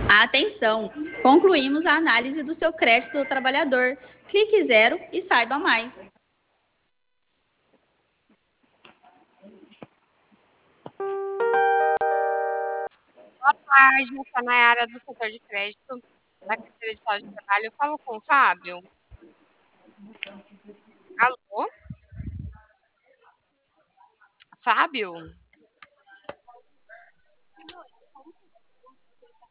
Atenção! Concluímos a análise do seu crédito do trabalhador. Clique zero e saiba mais. Tarde, está na área do setor de crédito da carteira de saúde de trabalho. Eu falo com o Fábio. Alô? Fábio?